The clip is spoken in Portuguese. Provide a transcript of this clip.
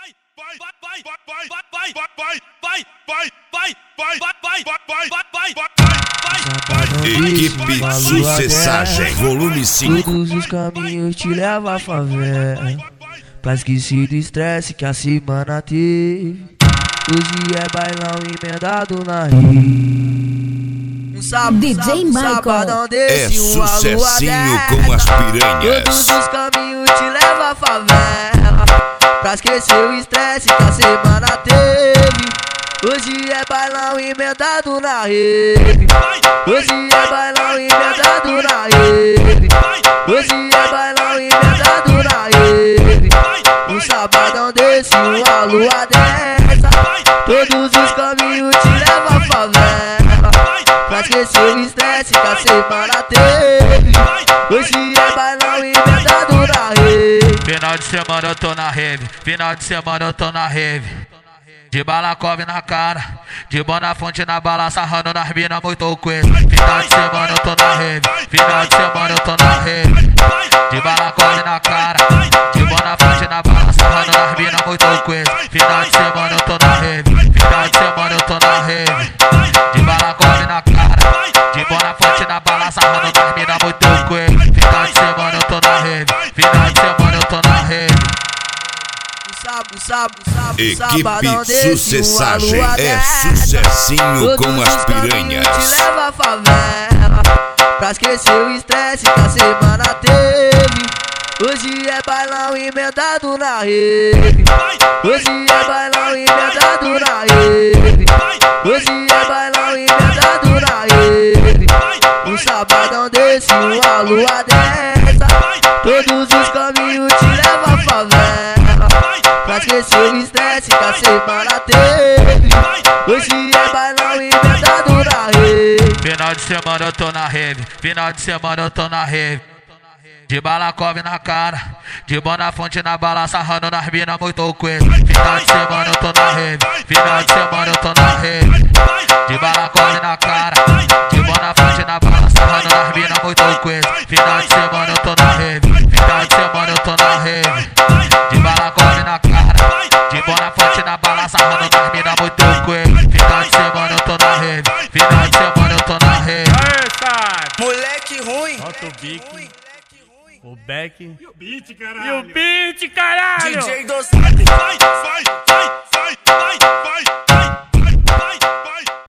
Equipe Sucessagem, volume 5. Todos os caminhos te levam à favela, pra esquecer do estresse que a semana teve. Hoje é bailão emendado na rede. DJ Sabadão Michael É desse, uma lua sucessinho dessa. com as Todos piranhas. os caminhos te levam à favela, pra esquecer o estresse que a semana teve. Hoje é bailão emendado na rede. Hoje é bailão emendado na rede. Hoje é bailão emendado na rede. Um sabadão desse, uma lua dessa. Todos os caminhos te levam à favela, pra esquecer o estresse que a semana teve. Hoje é bailão emendado na rede. Final de semana eu tô na rave, final de semana eu tô na rave. De balacove na cara, de Bonafonte na bala, sarrando nas mina muito coisa. Final de semana eu tô na rave, final de semana eu tô na rave. De balacove na cara, de Bonafonte na bala, sarrando nas mina muito coisa. Final de semana eu tô na rave, final de semana eu tô na rave. De balacove na cara, de Bonafonte na bala, sarrando nas mina muito coisa. Final de semana eu tô na rave, final de semana eu tô na reve. Equipe Sucessagem é sucessinho com as piranhas. Te leva à favela, pra esquecer o estresse que a semana teve. Hoje é bailão emendado na rede. Hoje é bailão emendado na rede. Hoje é bailão emendado na rede. Um sabadão desse, uma lua dessa. Todos os caminhos te levam à favela, pra esquecer o estresse que a semana teve. Hoje é bailão emendado na rede. Final de semana eu tô na rave, final de semana eu tô na rave. De balacove na cara, de Bonafonte na bala, sarrando nas mina muito coisa. Final de semana eu tô na rave, final de semana eu tô na rave. De balacove na cara, de Bonafonte na bala, sarrando nas mina muito coisa. Final de semana eu tô na rave, final de semana eu tô na rave. De balacove na cara, de Bonafonte na bala, sarrando nas mina muito coisa. Final de semana eu tô na rave, final de semana eu tô na rave. Moleque ruim. Solta o bique, o back E o beat, caralho. e o beat, caralho! DJ dos... Vai, vai, vai, vai, vai, vai.